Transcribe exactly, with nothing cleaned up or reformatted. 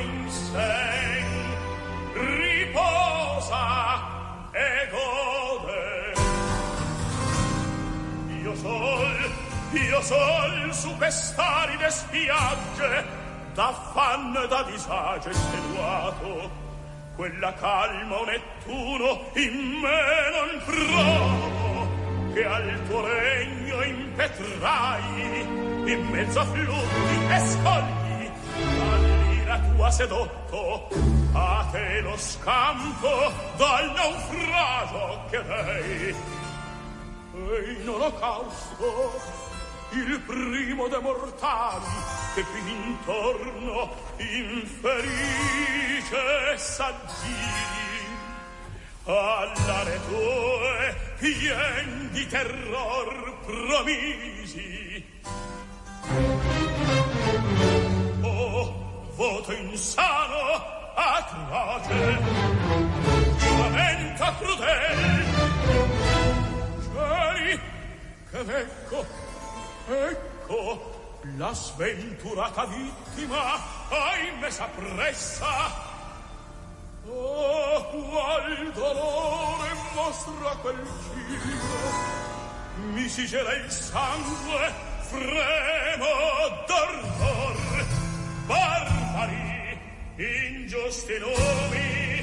in sen, riposa e gode. Io sol, io sol su quest'aride spiagge, d'affanno e da disagio estenuato, quella calma o Nettuno in me non provo, che al tuo regno impetrai in mezzo a flutti e scogli, all'ira tua sedotto, a te lo scampo dal naufragio che dei. E in olocausto il primo de mortali che qui intorno infelice s'aggiri, all'are tue pien di terror promisi. Oh, voto insano, atroce, giuramento crudel, cieli, che ecco, ecco, la sventurata vittima, ahimè s'appressa. Oh, qual dolore mostra quel cibo, mi si gela il sangue, fremo d'orror. Barbari, ingiusti numi,